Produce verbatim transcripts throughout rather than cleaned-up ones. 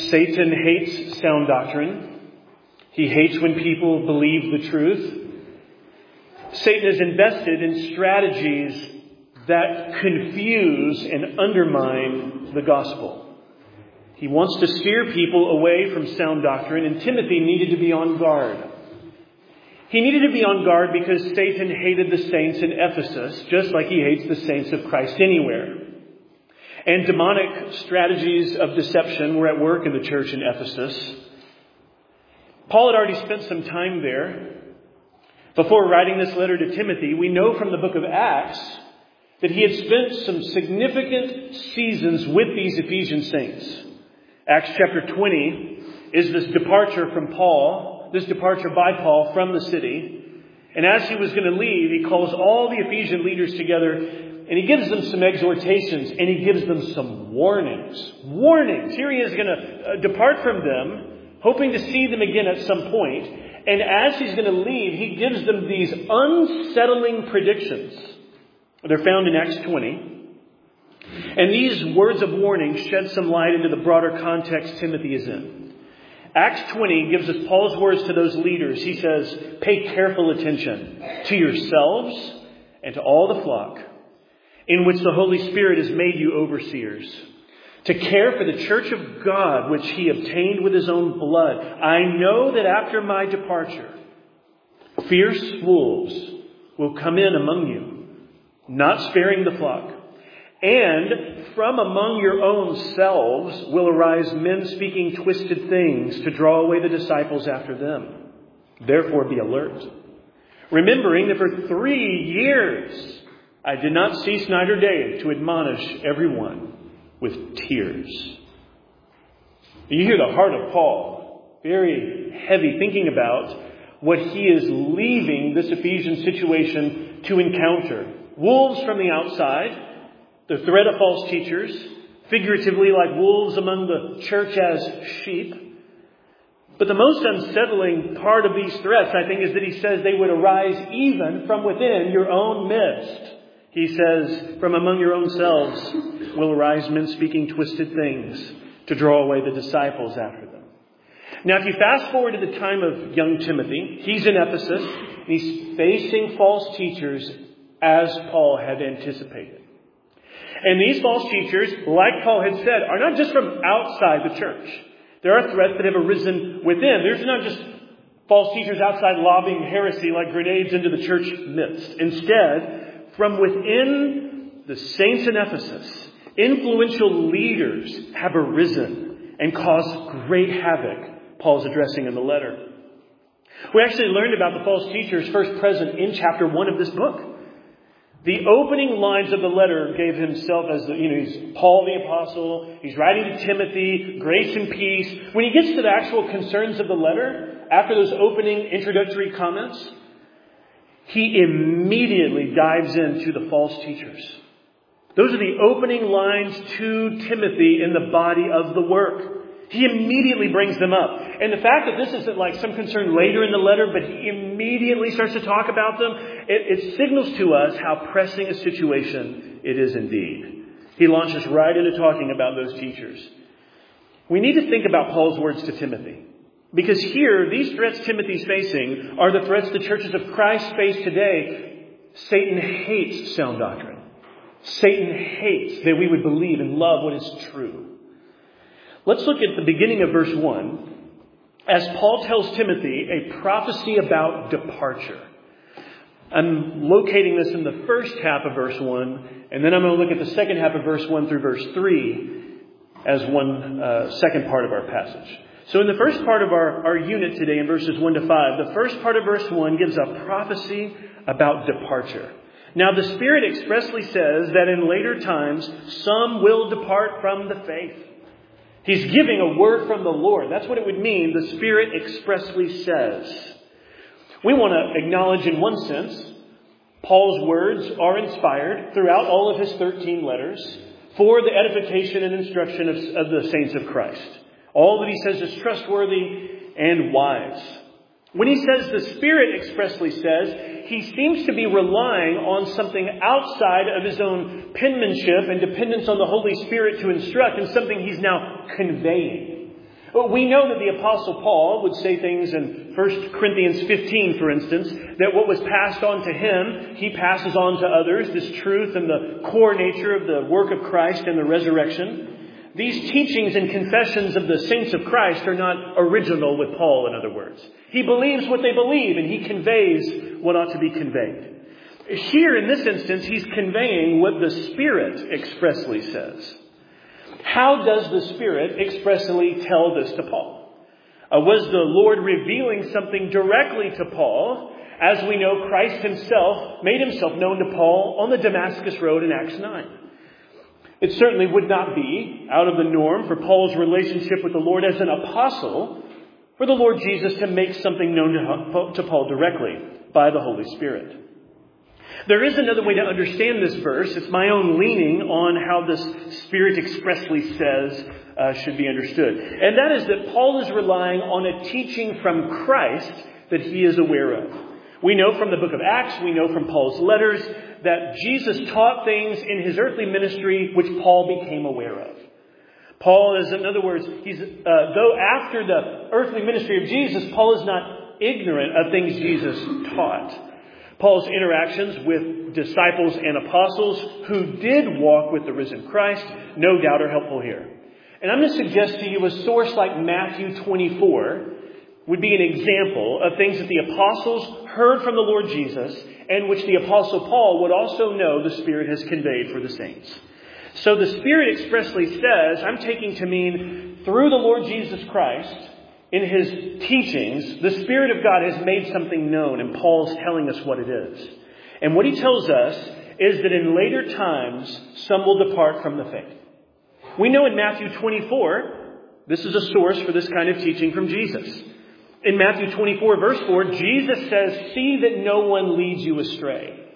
Satan hates sound doctrine. He hates when people believe the truth. Satan is invested in strategies that confuse and undermine the gospel. He wants to steer people away from sound doctrine, and Timothy needed to be on guard. He needed to be on guard because Satan hated the saints in Ephesus, just like he hates the saints of Christ anywhere. And demonic strategies of deception were at work in the church in Ephesus. Paul had already spent some time there. Before writing this letter to Timothy, we know from the book of Acts that he had spent some significant seasons with these Ephesian saints. Acts chapter twenty is this departure from Paul, this departure by Paul from the city. And as he was going to leave, he calls all the Ephesian leaders together and he gives them some exhortations and he gives them some warnings. Warnings. Here he is going to depart from them, hoping to see them again at some point. And as he's going to leave, he gives them these unsettling predictions. They're found in Acts twenty. And these words of warning shed some light into the broader context Timothy is in. Acts twenty gives us Paul's words to those leaders. He says, pay careful attention to yourselves and to all the flock in which the Holy Spirit has made you overseers, to care for the church of God, which he obtained with his own blood. I know that after my departure, fierce wolves will come in among you, not sparing the flock. And from among your own selves will arise men speaking twisted things to draw away the disciples after them. Therefore be alert, remembering that for three years I did not cease night or day to admonish everyone with tears. You hear the heart of Paul, very heavy, thinking about what he is leaving this Ephesian situation to encounter. Wolves from the outside, the threat of false teachers, figuratively like wolves among the church as sheep. But the most unsettling part of these threats, I think, is that he says they would arise even from within your own midst. He says, from among your own selves will arise men speaking twisted things to draw away the disciples after them. Now, if you fast forward to the time of young Timothy, he's in Ephesus, and he's facing false teachers as Paul had anticipated. And these false teachers, like Paul had said, are not just from outside the church. There are threats that have arisen within. There's not just false teachers outside lobbing heresy like grenades into the church midst. Instead, from within the saints in Ephesus, influential leaders have arisen and caused great havoc, Paul's addressing in the letter. We actually learned about the false teachers first present in chapter one of this book. The opening lines of the letter gave himself as, the, you know, he's Paul the Apostle. He's writing to Timothy, grace and peace. When he gets to the actual concerns of the letter, after those opening introductory comments, he immediately dives into the false teachers. Those are the opening lines to Timothy in the body of the work. He immediately brings them up. And the fact that this isn't like some concern later in the letter, but he immediately starts to talk about them, it, it signals to us how pressing a situation it is indeed. He launches right into talking about those teachers. We need to think about Paul's words to Timothy. Because here, these threats Timothy's facing are the threats the churches of Christ face today. Satan hates sound doctrine. Satan hates that we would believe and love what is true. Let's look at the beginning of verse one as Paul tells Timothy a prophecy about departure. I'm locating this in the first half of verse one, and then I'm going to look at the second half of verse one through verse three as one uh, second part of our passage. So in the first part of our, our unit today in verses one to five, the first part of verse one gives a prophecy about departure. Now the Spirit expressly says that in later times, some will depart from the faith. He's giving a word from the Lord. That's what it would mean. The Spirit expressly says. We want to acknowledge in one sense, Paul's words are inspired throughout all of his thirteen letters for the edification and instruction of, of the saints of Christ. All that he says is trustworthy and wise. When he says the Spirit expressly says, he seems to be relying on something outside of his own penmanship and dependence on the Holy Spirit to instruct, and something he's now conveying. We know that the Apostle Paul would say things in First Corinthians fifteen, for instance, that what was passed on to him, he passes on to others, this truth and the core nature of the work of Christ and the resurrection. These teachings and confessions of the saints of Christ are not original with Paul, in other words. He believes what they believe, and he conveys what ought to be conveyed. Here, in this instance, he's conveying what the Spirit expressly says. How does the Spirit expressly tell this to Paul? Uh, was the Lord revealing something directly to Paul? As we know, Christ himself made himself known to Paul on the Damascus Road in Acts nine. It certainly would not be out of the norm for Paul's relationship with the Lord as an apostle for the Lord Jesus to make something known to, to Paul directly by the Holy Spirit. There is another way to understand this verse. It's my own leaning on how this Spirit expressly says uh, should be understood. And that is that Paul is relying on a teaching from Christ that he is aware of. We know from the book of Acts, we know from Paul's letters, that Jesus taught things in his earthly ministry which Paul became aware of. Paul is, in other words, he's uh, though after the earthly ministry of Jesus, Paul is not ignorant of things Jesus taught. Paul's interactions with disciples and apostles who did walk with the risen Christ, no doubt are helpful here. And I'm going to suggest to you a source like Matthew twenty-four would be an example of things that the apostles heard from the Lord Jesus and which the apostle Paul would also know the Spirit has conveyed for the saints. So the Spirit expressly says, I'm taking to mean through the Lord Jesus Christ, in his teachings, the Spirit of God has made something known, and Paul's telling us what it is. And what he tells us is that in later times, some will depart from the faith. We know in Matthew twenty-four, this is a source for this kind of teaching from Jesus. In Matthew twenty-four, verse four, Jesus says, see that no one leads you astray.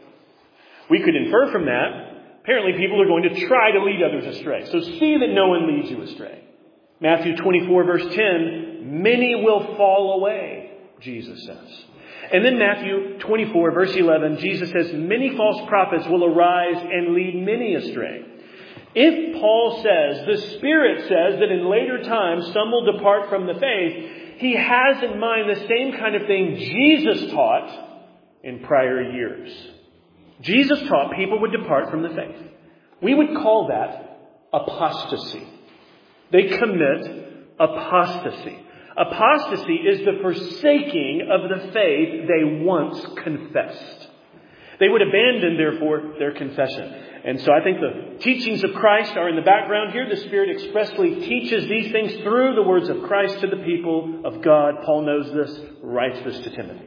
We could infer from that, apparently people are going to try to lead others astray. So see that no one leads you astray. Matthew twenty-four, verse ten, many will fall away, Jesus says. And then Matthew twenty-four, verse eleven, Jesus says, many false prophets will arise and lead many astray. If Paul says, the Spirit says that in later times some will depart from the faith, he has in mind the same kind of thing Jesus taught in prior years. Jesus taught people would depart from the faith. We would call that apostasy. They commit apostasy. Apostasy is the forsaking of the faith they once confessed. They would abandon, therefore, their confession. And so I think the teachings of Christ are in the background here. The Spirit expressly teaches these things through the words of Christ to the people of God. Paul knows this, writes this to Timothy.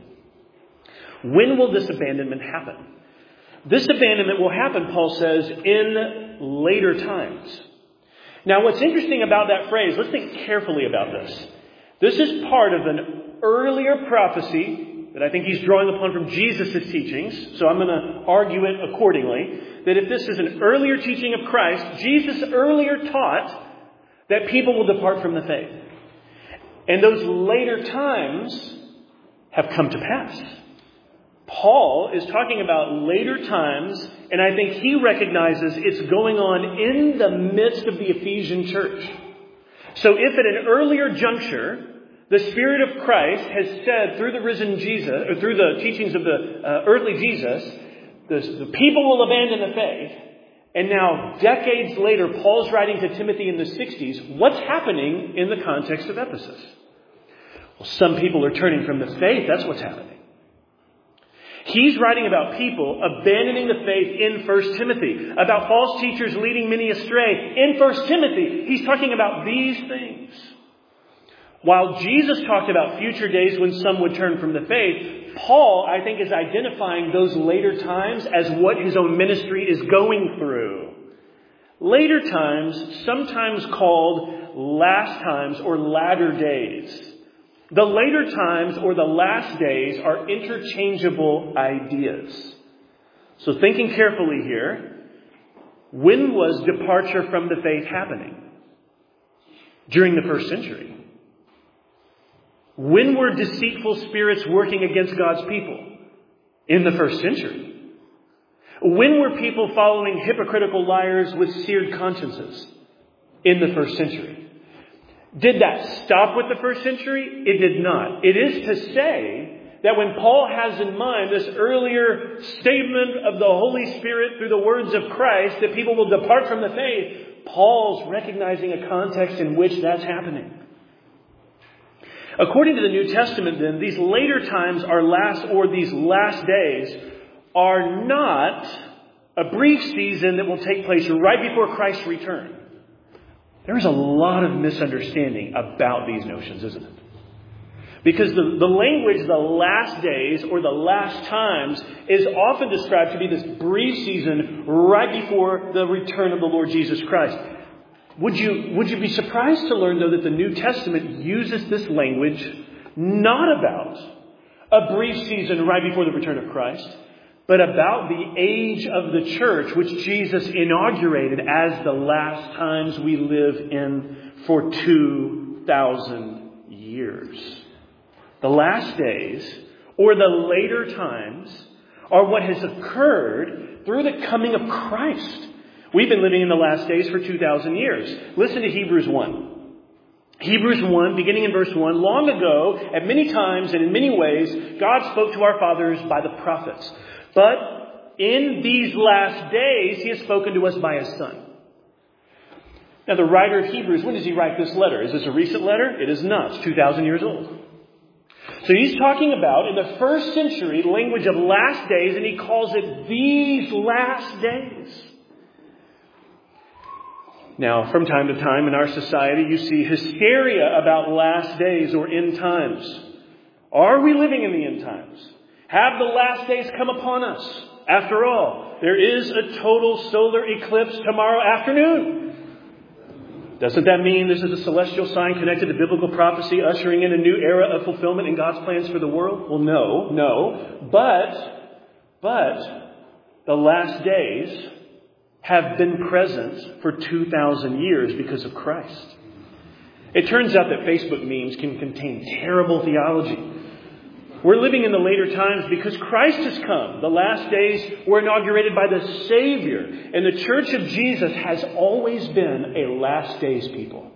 When will this abandonment happen? This abandonment will happen, Paul says, in later times. Now, what's interesting about that phrase, let's think carefully about this. This is part of an earlier prophecy that I think he's drawing upon from Jesus' teachings. So I'm going to argue it accordingly. That if this is an earlier teaching of Christ, Jesus earlier taught that people will depart from the faith. And those later times have come to pass. Paul is talking about later times, and I think he recognizes it's going on in the midst of the Ephesian church. So if at an earlier juncture, the Spirit of Christ has said through the risen Jesus, or through the teachings of the uh, earthly Jesus, the, the people will abandon the faith. And now, decades later, Paul's writing to Timothy in the sixties. What's happening in the context of Ephesus? Well, some people are turning from the faith. That's what's happening. He's writing about people abandoning the faith in First Timothy, about false teachers leading many astray. In First Timothy, he's talking about these things. While Jesus talked about future days when some would turn from the faith, Paul, I think, is identifying those later times as what his own ministry is going through. Later times, sometimes called last times or latter days. The later times or the last days are interchangeable ideas. So thinking carefully here, when was departure from the faith happening? During the first century. When were deceitful spirits working against God's people? In the first century. When were people following hypocritical liars with seared consciences? In the first century. Did that stop with the first century? It did not. It is to say that when Paul has in mind this earlier statement of the Holy Spirit through the words of Christ that people will depart from the faith, Paul's recognizing a context in which that's happening. According to the New Testament, then, these later times are last, or these last days, are not a brief season that will take place right before Christ's return. There's a lot of misunderstanding about these notions, isn't it? Because the, the language, the last days or the last times, is often described to be this brief season right before the return of the Lord Jesus Christ. Would you, would you be surprised to learn, though, that the New Testament uses this language not about a brief season right before the return of Christ, but about the age of the church, which Jesus inaugurated as the last times we live in for two thousand years. The last days, or the later times, are what has occurred through the coming of Christ. We've been living in the last days for two thousand years. Listen to Hebrews one. Hebrews one, beginning in verse one. Long ago, at many times and in many ways, God spoke to our fathers by the prophets. But in these last days, He has spoken to us by His Son. Now, the writer of Hebrews, when does he write this letter? Is this a recent letter? It is not. It's two thousand years old. So he's talking about, in the first century, the language of last days, and he calls it these last days. Now, from time to time in our society, you see hysteria about last days or end times. Are we living in the end times? Have the last days come upon us? After all, there is a total solar eclipse tomorrow afternoon. Doesn't that mean this is a celestial sign connected to biblical prophecy, ushering in a new era of fulfillment in God's plans for the world? Well, no, no. But, but, the last days have been present for two thousand years because of Christ. It turns out that Facebook memes can contain terrible theology. We're living in the later times because Christ has come. The last days were inaugurated by the Savior. And the Church of Jesus has always been a last days people.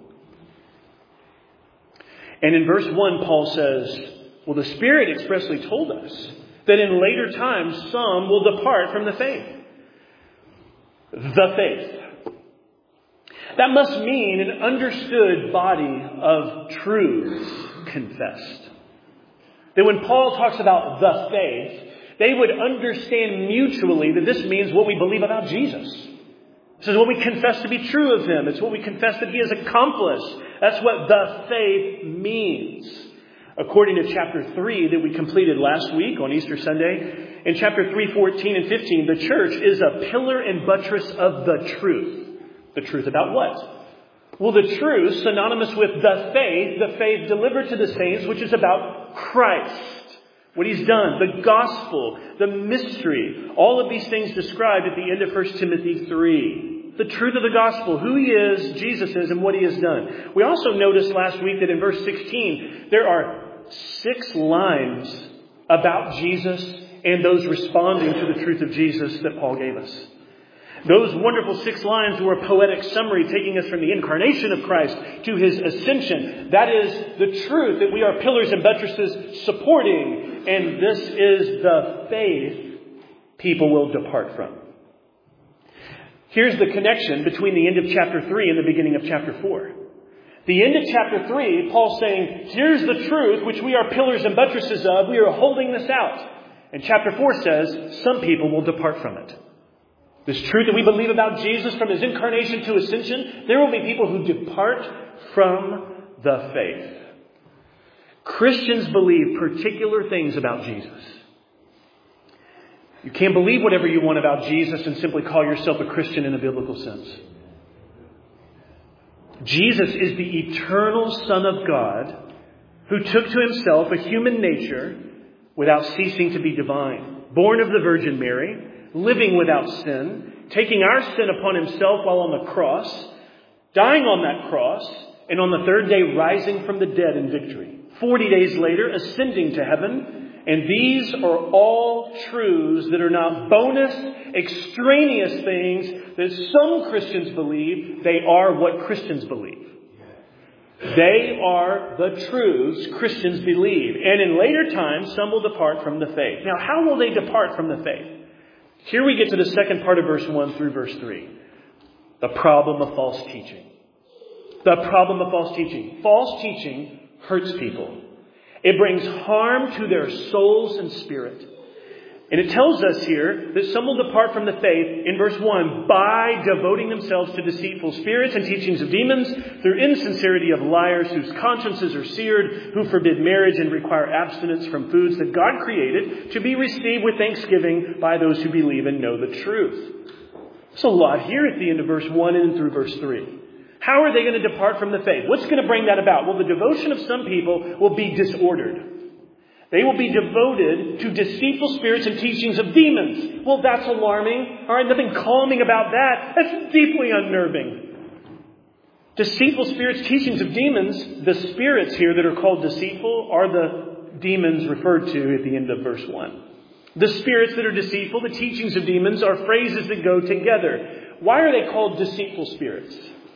And in verse one, Paul says, well, the Spirit expressly told us that in later times some will depart from the faith. The faith. That must mean an understood body of truths confessed. That when Paul talks about the faith, they would understand mutually that this means what we believe about Jesus. This is what we confess to be true of Him. It's what we confess that He has accomplished. That's what the faith means. According to chapter three that we completed last week on Easter Sunday, in chapter three, fourteen and fifteen, the church is a pillar and buttress of the truth. The truth about what? Well, the truth, synonymous with the faith, the faith delivered to the saints, which is about Christ. What He's done, the gospel, the mystery, all of these things described at the end of First Timothy three. The truth of the gospel, who He is, Jesus is, and what He has done. We also noticed last week that in verse sixteen, there are six lines about Jesus and those responding to the truth of Jesus that Paul gave us. Those wonderful six lines were a poetic summary taking us from the incarnation of Christ to His ascension. That is the truth that we are pillars and buttresses supporting. And this is the faith people will depart from. Here's the connection between the end of chapter three and the beginning of chapter four. The end of chapter three, Paul's saying, here's the truth which we are pillars and buttresses of. We are holding this out. And chapter four says, some people will depart from it. This truth that we believe about Jesus from His incarnation to ascension, there will be people who depart from the faith. Christians believe particular things about Jesus. You can't believe whatever you want about Jesus and simply call yourself a Christian in a biblical sense. Jesus is the eternal Son of God who took to Himself a human nature without ceasing to be divine. Born of the Virgin Mary, living without sin, taking our sin upon Himself while on the cross, dying on that cross, and on the third day rising from the dead in victory. Forty days later, ascending to heaven. And these are all truths that are not bonus, extraneous things that some Christians believe. They are what Christians believe. They are the truths Christians believe. And in later times, some will depart from the faith. Now, how will they depart from the faith? Here we get to the second part of verse one through verse three. The problem of false teaching. The problem of false teaching. False teaching hurts people. It brings harm to their souls and spirit. And it tells us here that some will depart from the faith in verse one by devoting themselves to deceitful spirits and teachings of demons, through insincerity of liars whose consciences are seared, who forbid marriage and require abstinence from foods that God created to be received with thanksgiving by those who believe and know the truth. There's a lot here at the end of verse one and through verse three. How are they going to depart from the faith? What's going to bring that about? Well, the devotion of some people will be disordered. They will be devoted to deceitful spirits and teachings of demons. Well, that's alarming. All right, nothing calming about that. That's deeply unnerving. Deceitful spirits, teachings of demons, the spirits here that are called deceitful are the demons referred to at the end of verse one. The spirits that are deceitful, the teachings of demons, are phrases that go together. Why are they called deceitful spirits?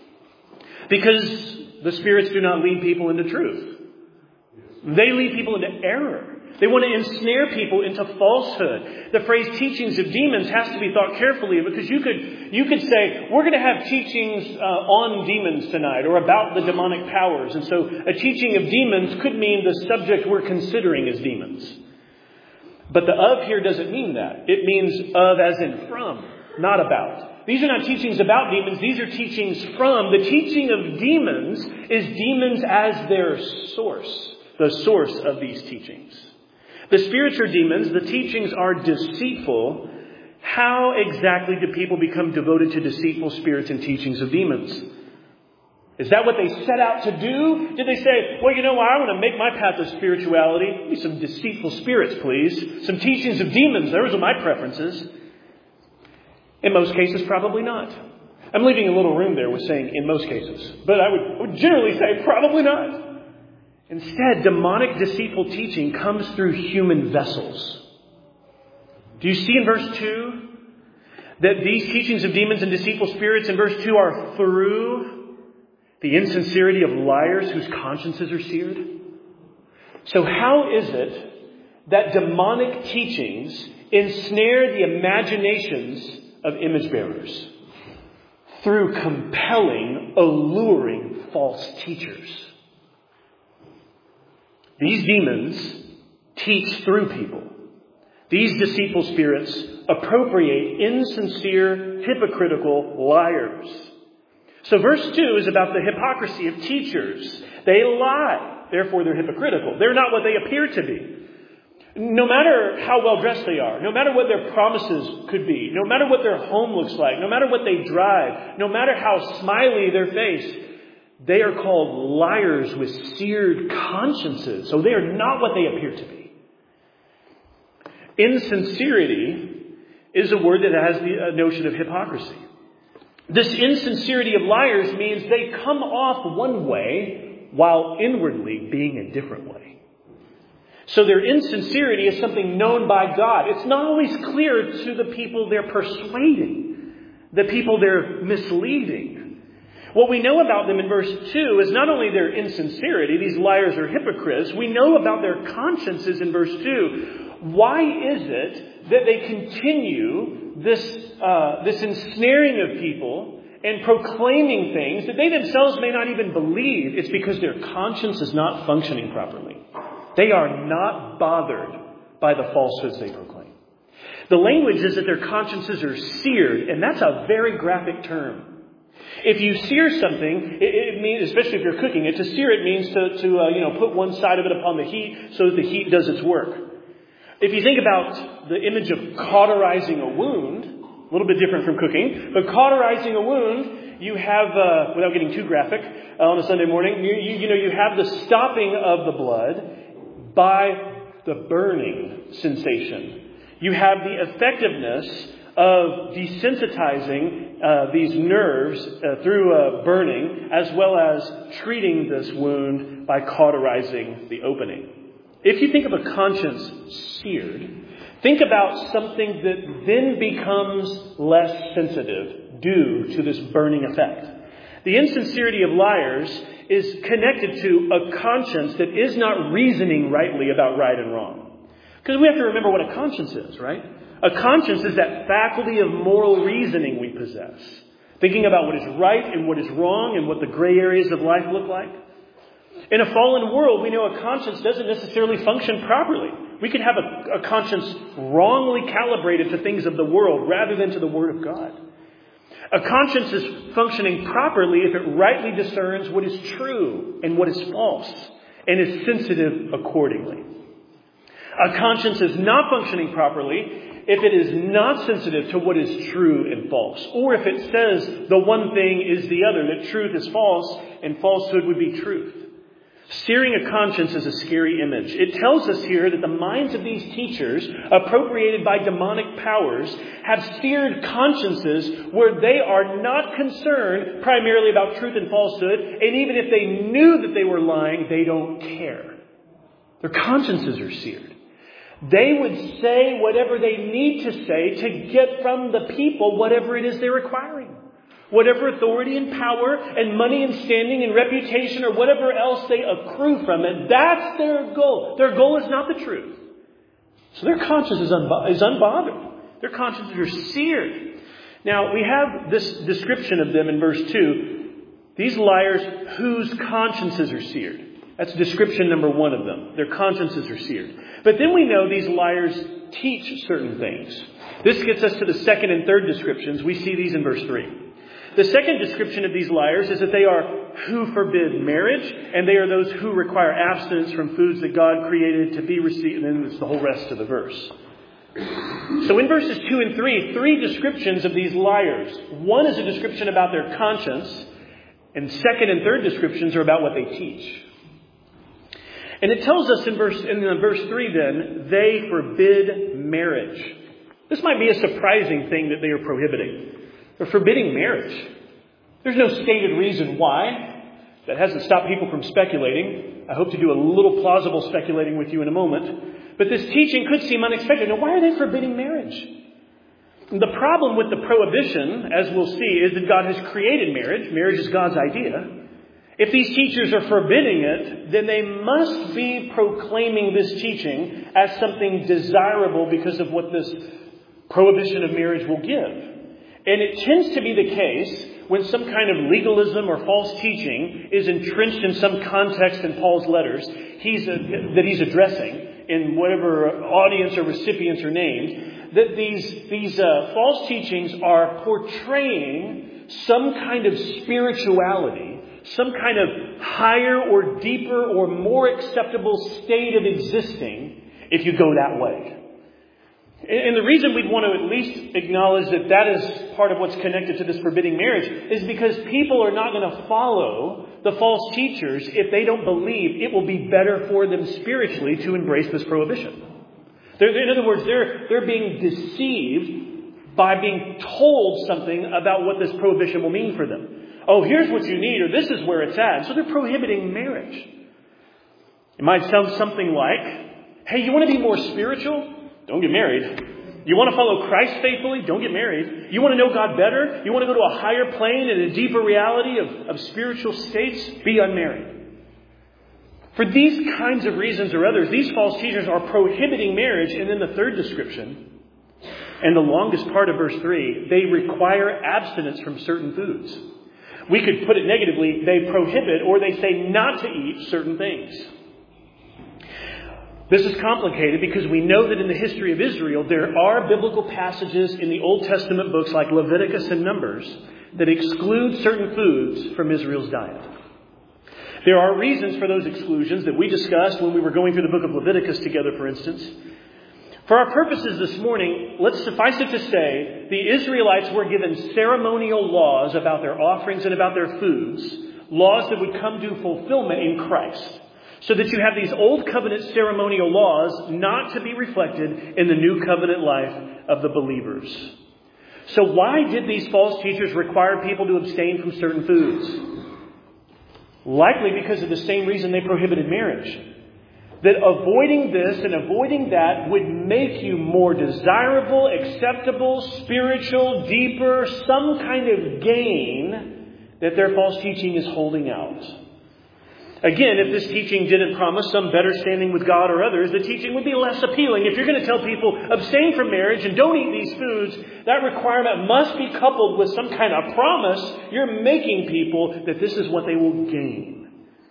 Because the spirits do not lead people into truth. They lead people into error. They want to ensnare people into falsehood. The phrase teachings of demons has to be thought carefully, because you could you could say, we're going to have teachings uh, on demons tonight, or about the demonic powers. And so a teaching of demons could mean the subject we're considering is demons. But the of here doesn't mean that. It means of as in from, not about. These are not teachings about demons. These are teachings from. The teaching of demons is demons as their source. The source of these teachings. The spirits are demons. The teachings are deceitful. How exactly do people become devoted to deceitful spirits and teachings of demons? Is that what they set out to do? Did they say, well, you know what? I want to make my path of spirituality. Give me some deceitful spirits, please. Some teachings of demons. Those are my preferences. In most cases, probably not. I'm leaving a little room there with saying in most cases. But I would, I would generally say probably not. Instead, demonic deceitful teaching comes through human vessels. Do you see in verse two that these teachings of demons and deceitful spirits in verse two are through the insincerity of liars whose consciences are seared? So how is it that demonic teachings ensnare the imaginations of image bearers? Through compelling, alluring false teachers. These demons teach through people. These deceitful spirits appropriate insincere, hypocritical liars. So verse two is about the hypocrisy of teachers. They lie, therefore they're hypocritical. They're not what they appear to be. No matter how well dressed they are, no matter what their promises could be, no matter what their home looks like, no matter what they drive, no matter how smiley their face, they are called liars with seared consciences. So they are not what they appear to be. Insincerity is a word that has the notion of hypocrisy. This insincerity of liars means they come off one way while inwardly being a different way. So their insincerity is something known by God. It's not always clear to the people they're persuading, the people they're misleading. What we know about them in verse two is not only their insincerity, these liars are hypocrites, we know about their consciences in verse two. Why is it that they continue this, uh, this ensnaring of people and proclaiming things that they themselves may not even believe? It's because their conscience is not functioning properly. They are not bothered by the falsehoods they proclaim. The language is that their consciences are seared, and that's a very graphic term. If you sear something, it, it means, especially if you're cooking it, to sear it means to, to uh, you know, put one side of it upon the heat so that the heat does its work. If you think about the image of cauterizing a wound, a little bit different from cooking, but cauterizing a wound, you have, uh, without getting too graphic, uh, on a Sunday morning, you, you, you know, you have the stopping of the blood by the burning sensation. You have the effectiveness of desensitizing uh, these nerves uh, through uh, burning, as well as treating this wound by cauterizing the opening. If you think of a conscience seared, think about something that then becomes less sensitive due to this burning effect. The insincerity of liars is connected to a conscience that is not reasoning rightly about right and wrong. Because we have to remember what a conscience is, right? A conscience is that faculty of moral reasoning we possess. Thinking about what is right and what is wrong and what the gray areas of life look like. In a fallen world, we know a conscience doesn't necessarily function properly. We can have a, a conscience wrongly calibrated to things of the world rather than to the Word of God. A conscience is functioning properly if it rightly discerns what is true and what is false and is sensitive accordingly. A conscience is not functioning properly if it is not sensitive to what is true and false, or if it says the one thing is the other, that truth is false and falsehood would be truth. Steering a conscience is a scary image. It tells us here that the minds of these teachers, appropriated by demonic powers, have steered consciences where they are not concerned primarily about truth and falsehood, and even if they knew that they were lying, they don't care. Their consciences are seared. They would say whatever they need to say to get from the people whatever it is they're requiring. Whatever authority and power and money and standing and reputation or whatever else they accrue from it, that's their goal. Their goal is not the truth. So their conscience is, unbo- is unbothered. Their consciences are seared. Now, we have this description of them in verse two. These liars whose consciences are seared. That's description number one of them. Their consciences are seared. But then we know these liars teach certain things. This gets us to the second and third descriptions. We see these in verse three. The second description of these liars is that they are who forbid marriage, and they are those who require abstinence from foods that God created to be received. And then it's the whole rest of the verse. So in verses two and three, three descriptions of these liars. One is a description about their conscience, and second and third descriptions are about what they teach. And it tells us in verse in verse three then, they forbid marriage. This might be a surprising thing that they are prohibiting. They're forbidding marriage. There's no stated reason why. That hasn't stopped people from speculating. I hope to do a little plausible speculating with you in a moment. But this teaching could seem unexpected. Now, why are they forbidding marriage? The problem with the prohibition, as we'll see, is that God has created marriage. Marriage is God's idea. If these teachers are forbidding it, then they must be proclaiming this teaching as something desirable because of what this prohibition of marriage will give. And it tends to be the case when some kind of legalism or false teaching is entrenched in some context in Paul's letters he's a, that he's addressing in whatever audience or recipients are named, that these, these uh, false teachings are portraying some kind of spirituality, some kind of higher or deeper or more acceptable state of existing if you go that way. And the reason we'd want to at least acknowledge that that is part of what's connected to this forbidding marriage is because people are not going to follow the false teachers if they don't believe it will be better for them spiritually to embrace this prohibition. They're, in other words, they're, they're being deceived by being told something about what this prohibition will mean for them. Oh, here's what you need, or this is where it's at. So they're prohibiting marriage. It might sound something like, hey, you want to be more spiritual? Don't get married. You want to follow Christ faithfully? Don't get married. You want to know God better? You want to go to a higher plane and a deeper reality of, of spiritual states? Be unmarried. For these kinds of reasons or others, these false teachers are prohibiting marriage. And then the third description, and the longest part of verse three, they require abstinence from certain foods. We could put it negatively, they prohibit or they say not to eat certain things. This is complicated because we know that in the history of Israel, there are biblical passages in the Old Testament books like Leviticus and Numbers that exclude certain foods from Israel's diet. There are reasons for those exclusions that we discussed when we were going through the book of Leviticus together, for instance. For our purposes this morning, let's suffice it to say, the Israelites were given ceremonial laws about their offerings and about their foods, laws that would come to fulfillment in Christ. So that you have these old covenant ceremonial laws not to be reflected in the new covenant life of the believers. So why did these false teachers require people to abstain from certain foods? Likely because of the same reason they prohibited marriage. That avoiding this and avoiding that would make you more desirable, acceptable, spiritual, deeper, some kind of gain that their false teaching is holding out. Again, if this teaching didn't promise some better standing with God or others, the teaching would be less appealing. If you're going to tell people, abstain from marriage and don't eat these foods, that requirement must be coupled with some kind of promise. You're making people that this is what they will gain.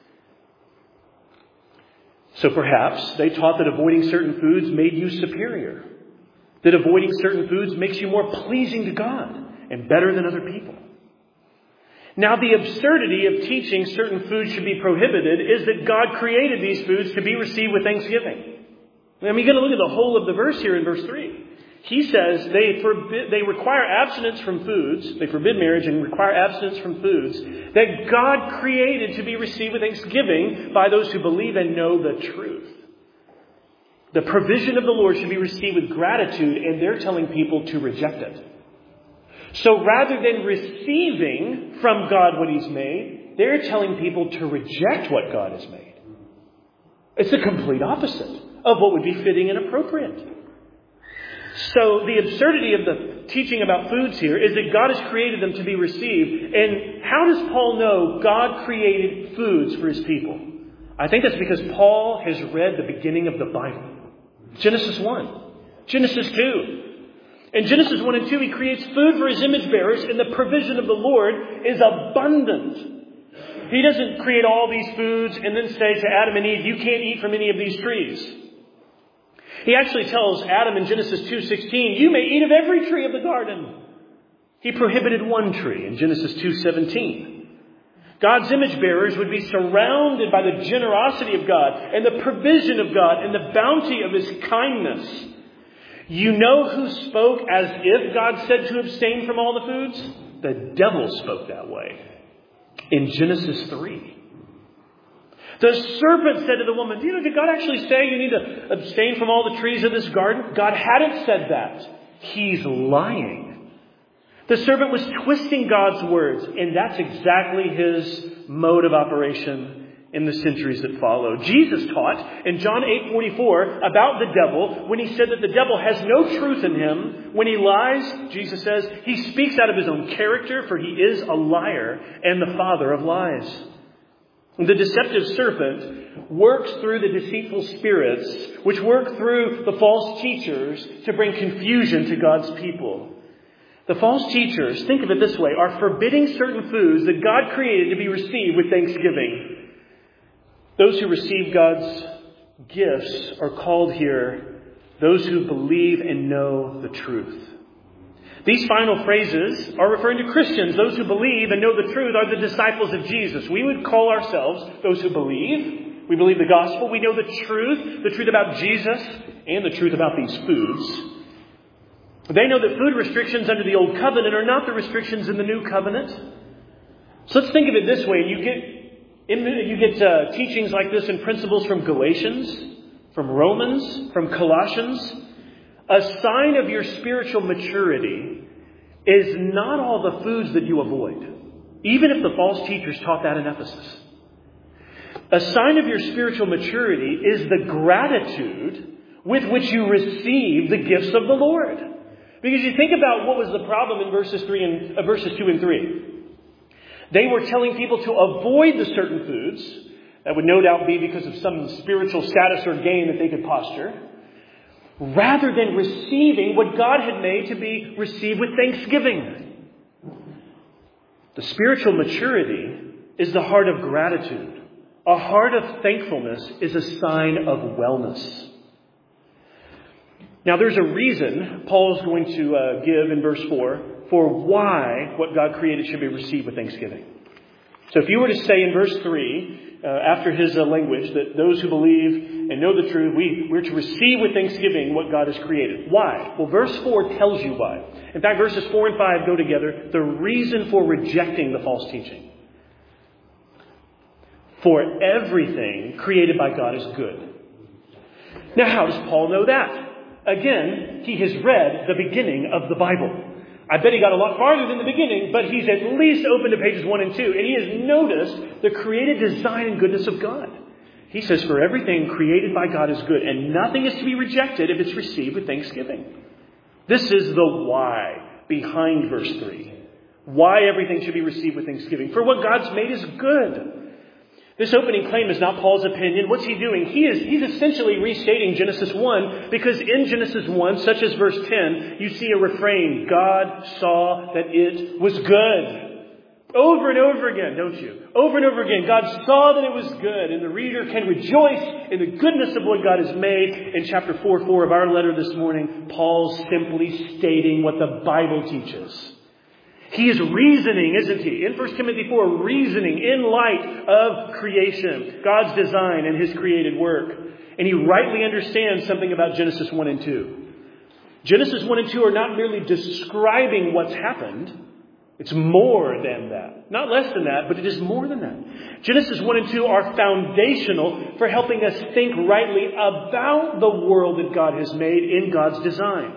So perhaps they taught that avoiding certain foods made you superior. That avoiding certain foods makes you more pleasing to God and better than other people. Now, the absurdity of teaching certain foods should be prohibited is that God created these foods to be received with thanksgiving. I mean, you're going to look at the whole of the verse here in verse three. He says they forbid, they require abstinence from foods. They forbid marriage and require abstinence from foods that God created to be received with thanksgiving by those who believe and know the truth. The provision of the Lord should be received with gratitude, and they're telling people to reject it. So rather than receiving from God what He's made, they're telling people to reject what God has made. It's the complete opposite of what would be fitting and appropriate. So the absurdity of the teaching about foods here is that God has created them to be received. And how does Paul know God created foods for His people? I think that's because Paul has read the beginning of the Bible. Genesis one, Genesis two. In Genesis one and two, He creates food for His image bearers, and the provision of the Lord is abundant. He doesn't create all these foods and then say to Adam and Eve, you can't eat from any of these trees. He actually tells Adam in Genesis two sixteen, you may eat of every tree of the garden. He prohibited one tree in Genesis two seventeen. God's image bearers would be surrounded by the generosity of God and the provision of God and the bounty of His kindness. You know who spoke as if God said to abstain from all the foods? The devil spoke that way in Genesis three. The serpent said to the woman, do you know, did God actually say you need to abstain from all the trees of this garden? God hadn't said that. He's lying. The serpent was twisting God's words, and that's exactly his mode of operation in the centuries that follow. Jesus taught in John eight forty-four about the devil when He said that the devil has no truth in him. When he lies, Jesus says, he speaks out of his own character, for he is a liar and the father of lies. The deceptive serpent works through the deceitful spirits, which work through the false teachers to bring confusion to God's people. The false teachers, think of it this way, are forbidding certain foods that God created to be received with thanksgiving. Those who receive God's gifts are called here those who believe and know the truth. These final phrases are referring to Christians. Those who believe and know the truth are the disciples of Jesus. We would call ourselves those who believe. We believe the gospel. We know the truth, the truth about Jesus and the truth about these foods. They know that food restrictions under the old covenant are not the restrictions in the new covenant. So let's think of it this way. You get You get uh, teachings like this and principles from Galatians, from Romans, from Colossians. A sign of your spiritual maturity is not all the foods that you avoid, even if the false teachers taught that in Ephesus. A sign of your spiritual maturity is the gratitude with which you receive the gifts of the Lord. Because you think about what was the problem in verses three and uh, verses two and three. They were telling people to avoid the certain foods. That would no doubt be because of some spiritual status or gain that they could posture, rather than receiving what God had made to be received with thanksgiving. The spiritual maturity is the heart of gratitude. A heart of thankfulness is a sign of wellness. Now, there's a reason Paul is going to uh, give in verse four for why what God created should be received with thanksgiving. So if you were to say in verse three, uh, after his uh, language, that those who believe and know the truth, we, we're to receive with thanksgiving what God has created. Why? Well, verse four tells you why. In fact, verses four and five go together. The reason for rejecting the false teaching. For everything created by God is good. Now, how does Paul know that? Again, he has read the beginning of the Bible. I bet he got a lot farther than the beginning, but he's at least opened to pages one and two, and he has noticed the created design and goodness of God. He says, for everything created by God is good, and nothing is to be rejected if it's received with thanksgiving. This is the why behind verse three. Why everything should be received with thanksgiving. For what God's made is good. This opening claim is not Paul's opinion. What's he doing? He is, he's essentially restating Genesis one, because in Genesis one, such as verse ten, you see a refrain, God saw that it was good. Over and over again, don't you? Over and over again, God saw that it was good, and the reader can rejoice in the goodness of what God has made. In chapter four four of our letter this morning, Paul's simply stating what the Bible teaches. He is reasoning, isn't he? In First Timothy four, reasoning in light of creation, God's design and His created work. And he rightly understands something about Genesis one and two. Genesis one and two are not merely describing what's happened. It's more than that. Not less than that, but it is more than that. Genesis one and two are foundational for helping us think rightly about the world that God has made in God's design.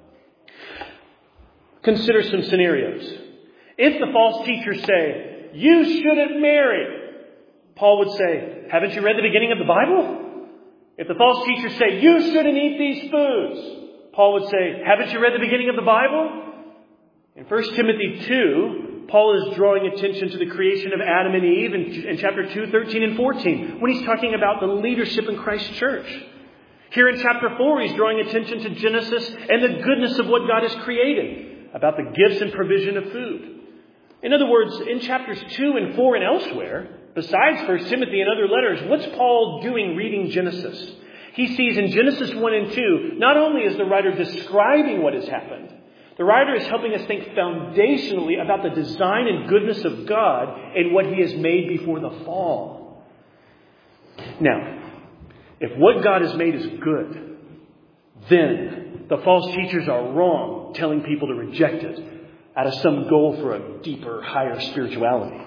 Consider some scenarios. If the false teachers say, you shouldn't marry, Paul would say, haven't you read the beginning of the Bible? If the false teachers say, you shouldn't eat these foods, Paul would say, haven't you read the beginning of the Bible? In First Timothy two, Paul is drawing attention to the creation of Adam and Eve in, in chapter two, thirteen and fourteen, when he's talking about the leadership in Christ's church. Here in chapter four, he's drawing attention to Genesis and the goodness of what God has created, about the gifts and provision of food. In other words, in chapters two and four and elsewhere, besides First Timothy and other letters, what's Paul doing reading Genesis? He sees in Genesis one and two, not only is the writer describing what has happened, the writer is helping us think foundationally about the design and goodness of God and what He has made before the fall. Now, if what God has made is good, then the false teachers are wrong telling people to reject it out of some goal for a deeper, higher spirituality.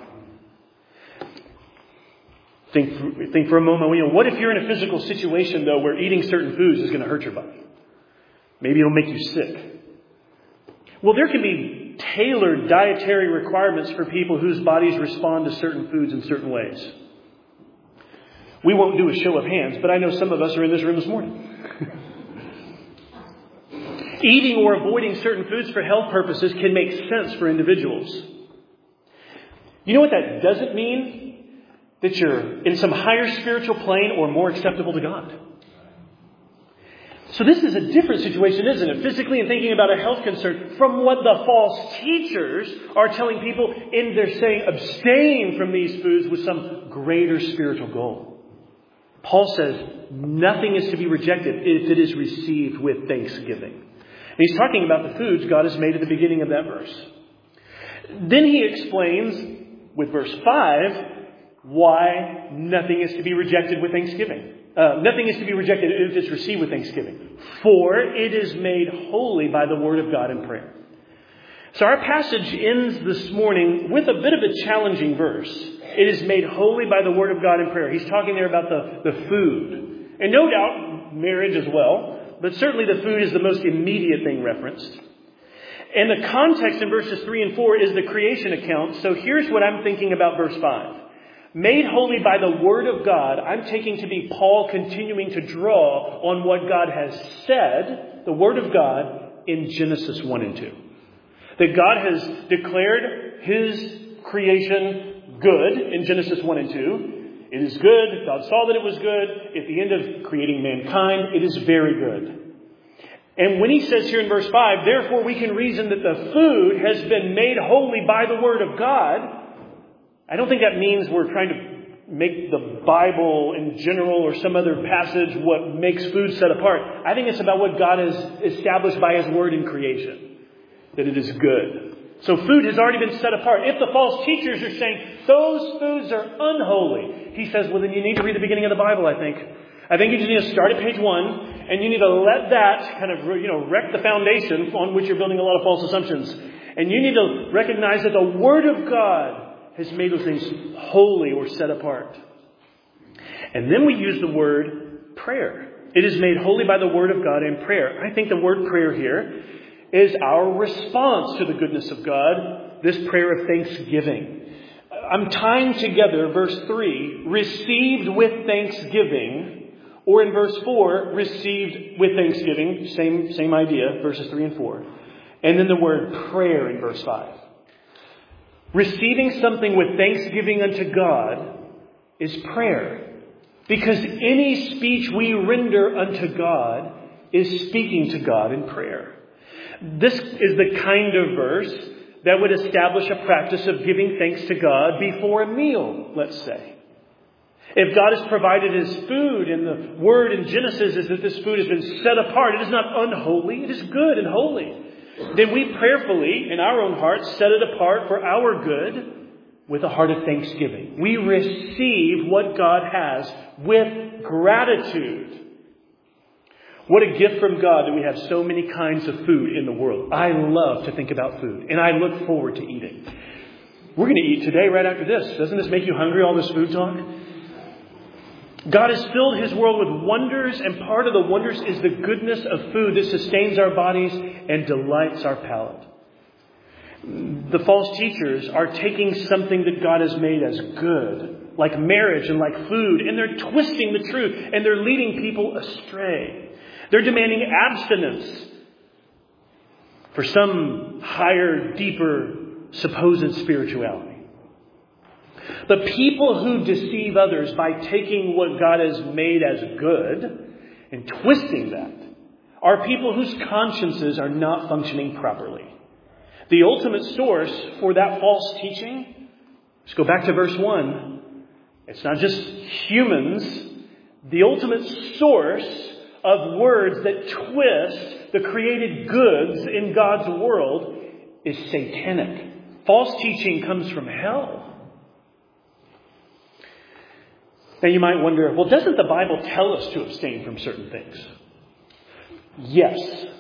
Think, think for a moment, you know, what if you're in a physical situation, though, where eating certain foods is going to hurt your body? Maybe it'll make you sick. Well, there can be tailored dietary requirements for people whose bodies respond to certain foods in certain ways. We won't do a show of hands, but I know some of us are in this room this morning. Eating or avoiding certain foods for health purposes can make sense for individuals. You know what that doesn't mean? That you're in some higher spiritual plane or more acceptable to God. So this is a different situation, isn't it? Physically and thinking about a health concern from what the false teachers are telling people in their saying abstain from these foods with some greater spiritual goal. Paul says nothing is to be rejected if it is received with thanksgiving. And he's talking about the foods God has made at the beginning of that verse. Then he explains with verse five why nothing is to be rejected with thanksgiving. Uh, nothing is to be rejected if it's received with thanksgiving. For it is made holy by the word of God in prayer. So our passage ends this morning with a bit of a challenging verse. It is made holy by the word of God in prayer. He's talking there about the, the food. And no doubt marriage as well. But certainly the food is the most immediate thing referenced. And the context in verses three and four is the creation account. So here's what I'm thinking about verse five. Made holy by the word of God, I'm taking to be Paul continuing to draw on what God has said, the word of God, in Genesis one and two. That God has declared His creation good in Genesis one and two. It is good. God saw that it was good. At the end of creating mankind, it is very good. And when he says here in verse five, therefore we can reason that the food has been made holy by the word of God, I don't think that means we're trying to make the Bible in general or some other passage what makes food set apart. I think it's about what God has established by His word in creation, that it is good. So food has already been set apart. If the false teachers are saying those foods are unholy, he says, well, then you need to read the beginning of the Bible, I think. I think you just need to start at page one, and you need to let that kind of, you know, wreck the foundation on which you're building a lot of false assumptions. And you need to recognize that the word of God has made those things holy or set apart. And then we use the word prayer. It is made holy by the word of God in prayer. I think the word prayer here is our response to the goodness of God, this prayer of thanksgiving. I'm tying together verse three, received with thanksgiving, or in verse four, received with thanksgiving, same, same idea, verses three and four. And then the word prayer in verse five. Receiving something with thanksgiving unto God is prayer. Because any speech we render unto God is speaking to God in prayer. This is the kind of verse that would establish a practice of giving thanks to God before a meal, let's say. If God has provided his food, and the word in Genesis is that this food has been set apart, it is not unholy, it is good and holy, then we prayerfully, in our own hearts, set it apart for our good with a heart of thanksgiving. We receive what God has with gratitude. What a gift from God that we have so many kinds of food in the world. I love to think about food, and I look forward to eating. We're going to eat today right after this. Doesn't this make you hungry, all this food talk? God has filled his world with wonders, and part of the wonders is the goodness of food that sustains our bodies and delights our palate. The false teachers are taking something that God has made as good, like marriage and like food, and they're twisting the truth, and they're leading people astray. They're demanding abstinence for some higher, deeper, supposed spirituality. The people who deceive others by taking what God has made as good and twisting that are people whose consciences are not functioning properly. The ultimate source for that false teaching, let's go back to verse one. It's not just humans. The ultimate source of words that twist the created goods in God's world is satanic. False teaching comes from hell. Now you might wonder, well, doesn't the Bible tell us to abstain from certain things? Yes.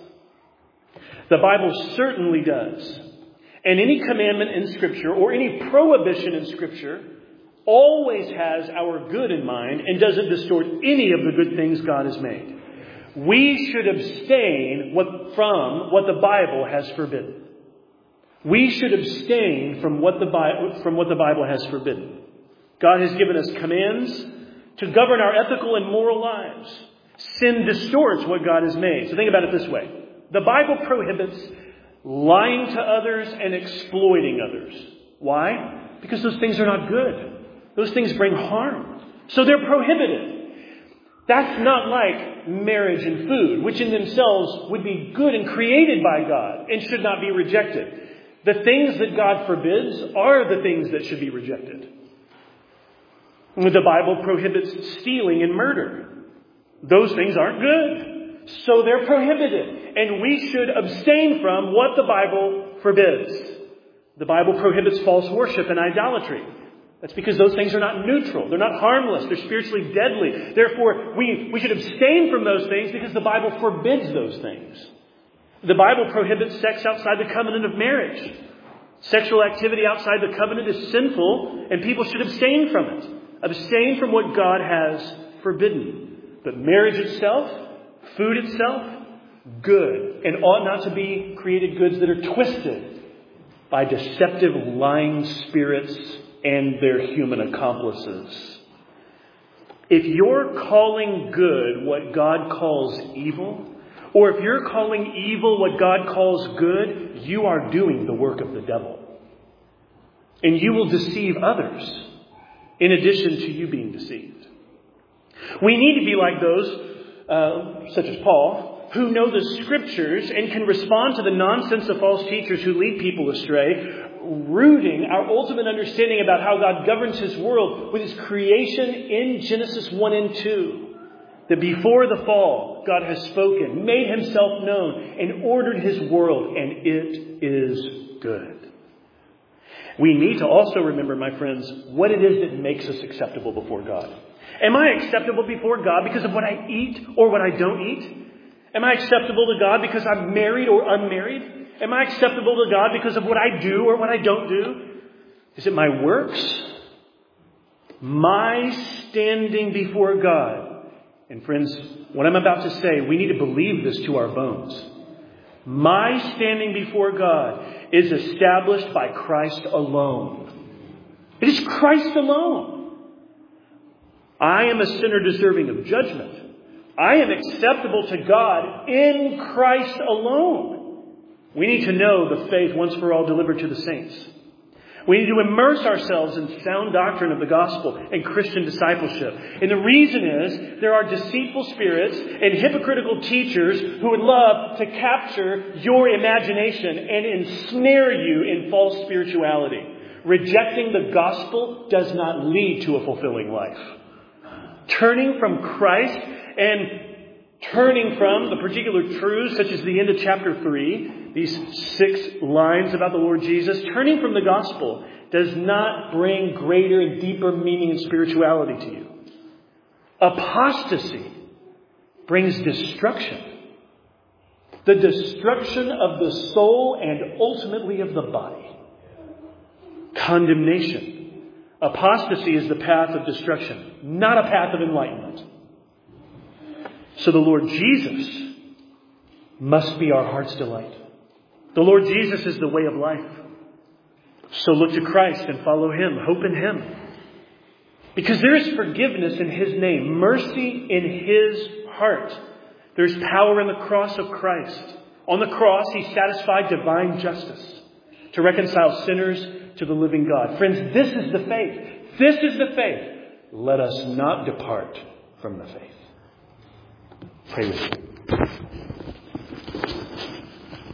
The Bible certainly does. And any commandment in Scripture or any prohibition in Scripture always has our good in mind and doesn't distort any of the good things God has made. We should abstain what, from what the Bible has forbidden. We should abstain from what the Bible, from what the Bible has forbidden. God has given us commands to govern our ethical and moral lives. Sin distorts what God has made. So think about it this way. The Bible prohibits lying to others and exploiting others. Why? Because those things are not good. Those things bring harm. So they're prohibited. That's not like marriage and food, which in themselves would be good and created by God and should not be rejected. The things that God forbids are the things that should be rejected. The Bible prohibits stealing and murder. Those things aren't good. So they're prohibited. And we should abstain from what the Bible forbids. The Bible prohibits false worship and idolatry. That's because those things are not neutral. They're not harmless. They're spiritually deadly. Therefore, we, we should abstain from those things because the Bible forbids those things. The Bible prohibits sex outside the covenant of marriage. Sexual activity outside the covenant is sinful, and people should abstain from it. Abstain from what God has forbidden. But marriage itself, food itself, good. And ought not to be created goods that are twisted by deceptive lying spirits and their human accomplices. If you're calling good what God calls evil, or if you're calling evil what God calls good, you are doing the work of the devil. And you will deceive others in addition to you being deceived. We need to be like those, uh, such as Paul, who know the Scriptures and can respond to the nonsense of false teachers who lead people astray, rooting our ultimate understanding about how God governs his world with his creation in Genesis one and two. That before the fall, God has spoken, made himself known, and ordered his world, and it is good. We need to also remember, my friends, what it is that makes us acceptable before God. Am I acceptable before God because of what I eat or what I don't eat? Am I acceptable to God because I'm married or unmarried? Am I acceptable to God because of what I do or what I don't do? Is it my works? My standing before God. And friends, what I'm about to say, we need to believe this to our bones. My standing before God is established by Christ alone. It is Christ alone. I am a sinner deserving of judgment. I am acceptable to God in Christ alone. We need to know the faith once for all delivered to the saints. We need to immerse ourselves in sound doctrine of the gospel and Christian discipleship. And the reason is there are deceitful spirits and hypocritical teachers who would love to capture your imagination and ensnare you in false spirituality. Rejecting the gospel does not lead to a fulfilling life. Turning from Christ and turning from the particular truths, such as the end of chapter three, these six lines about the Lord Jesus, turning from the gospel does not bring greater and deeper meaning and spirituality to you. Apostasy brings destruction. The destruction of the soul and ultimately of the body. Condemnation. Apostasy is the path of destruction, not a path of enlightenment. So the Lord Jesus must be our heart's delight. The Lord Jesus is the way of life. So look to Christ and follow Him. Hope in Him. Because there is forgiveness in His name. Mercy in His heart. There's power in the cross of Christ. On the cross, He satisfied divine justice to reconcile sinners to the living God. Friends, this is the faith. This is the faith. Let us not depart from the faith. Pray with me.